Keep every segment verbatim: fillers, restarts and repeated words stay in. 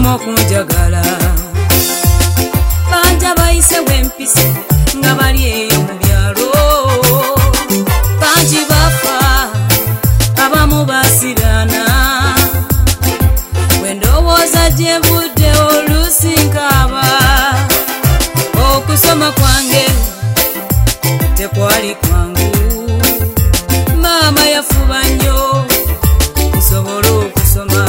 baddamu kunjagala banja bayise wempisi nga bali eyo mu byalo banji bafa abamu basirana wendowooza gye mbudde oluusi nkaaba okusoma kwange tekwali kwangu maama yafuba nnyo nsobole okusoma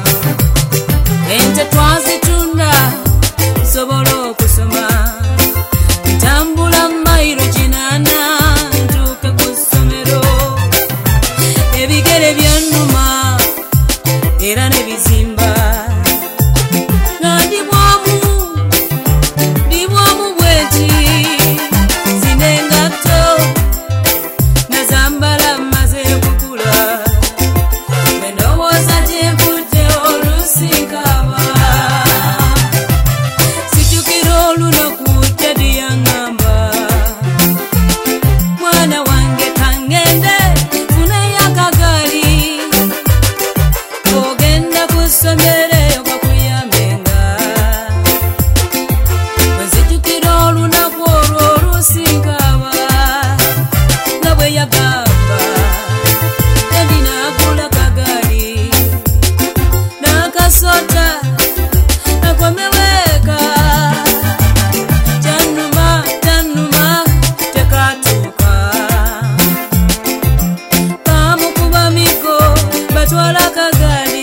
ente twazitunda nsobole okusoma ntambula mayiro kinaana ntuuke ku ssomero ebigere byannuma era ne bizimba nga ndi bwamu ndi bwamu bweti zino engatto nazambala maze kukula endowooza gye nvudde oluusi nkaaba sijjukira olunaku dadi yaŋŋamba mwana wange kangende funayo akagaali ogenda ku ssomero eyo kakuyambenga bwe nzijjukira olunaku olwo oluusi nkaaba nga bwe yagamba dadi n'agula kagaali n'akasota akomeweeka kyannuma kyannuma tekatuuka baamukuba migo batwala kagaali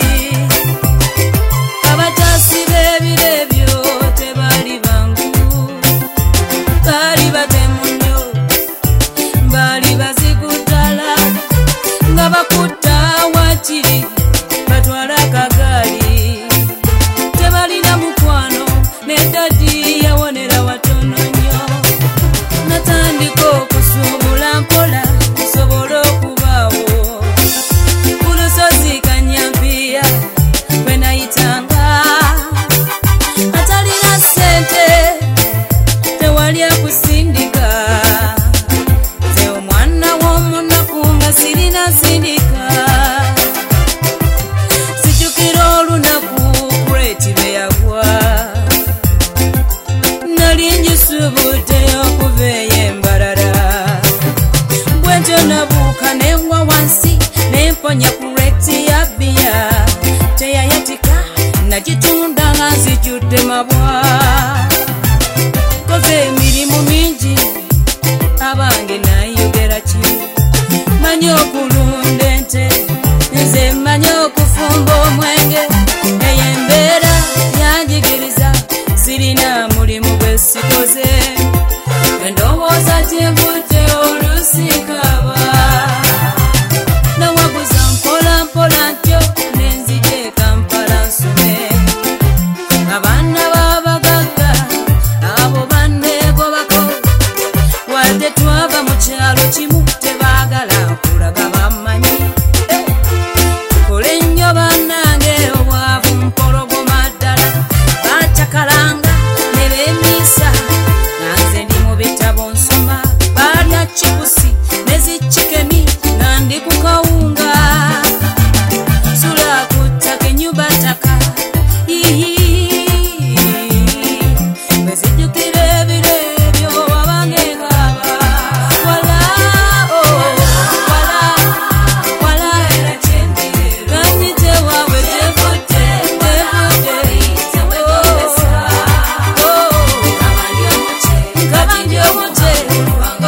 abakyasi b'ebiro ebyo tebaali bangu baali batemu nnyo baali bazikutala nga bakutta wakiri batwala kagaali tebalina mukwano ne dadi yawonera watono nnyo natandika okusuubula mpola nsobole okubaawo ku lusozi Kanyampiya bwe nayitanga atalina ssente tewali akusindika nze omwana w'omunaku nga sirina sindika sijjukira olunaku kureti lwe yagwa nali njisubudde okuva eyo embalala bwentyo nabuuka nengwa wansi nemponya kureti ya bbiya teyayatika nagitunda nga nzijjudde mabwa koze emirimu mingi abange nayogera ki manyi okulunda ente nze manyi okufumba omwenge eyo embeera yanjigiriza sirina mulimu gwe sikoze endowooza gye nvudde oluusi nkaaba nawaguza mpola mpola ntyo nenzija e Kampala nsome abaana b'abagagga abo banneegobako wadde twava mu kyalo kimu tebaagala nkulaga bammanyi tukole nnyo bannange obwavu mpologoma ddala bacakalanga ne beemiisa nga nze ndi mu bitabo nsoma balya chipusi ne zichikeni nga ndi ku kawunga sula ku ttaka ennyumba ttaka bwe zijjukira ebiro ebyo abange nkaaba wala oh, wala wala kanyi gyewaabwe gyevudde kabanja omuceere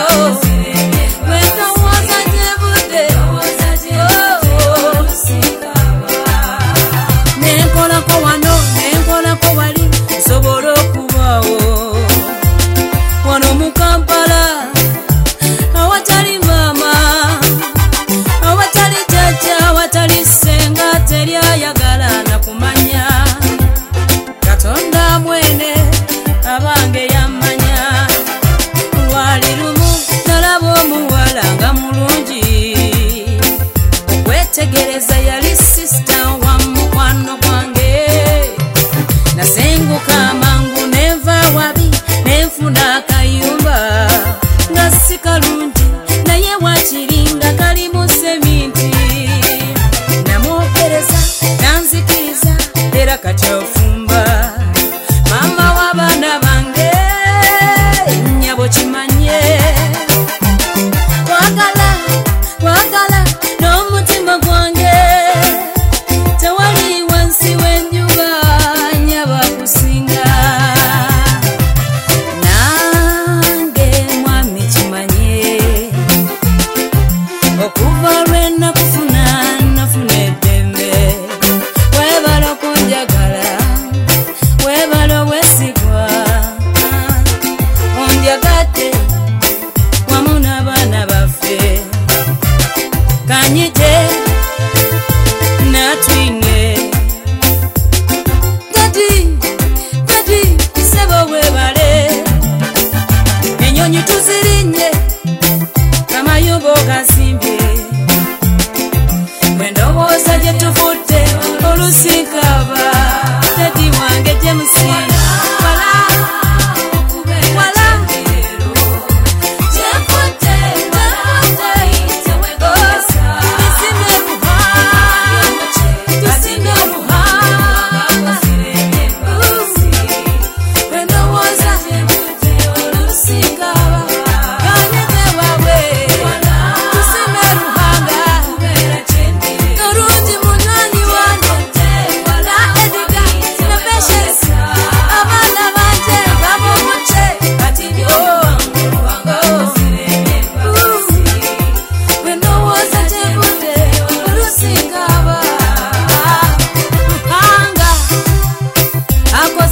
wentawooza gyevudde nenkolako wano nenkola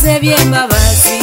bansebye embabazi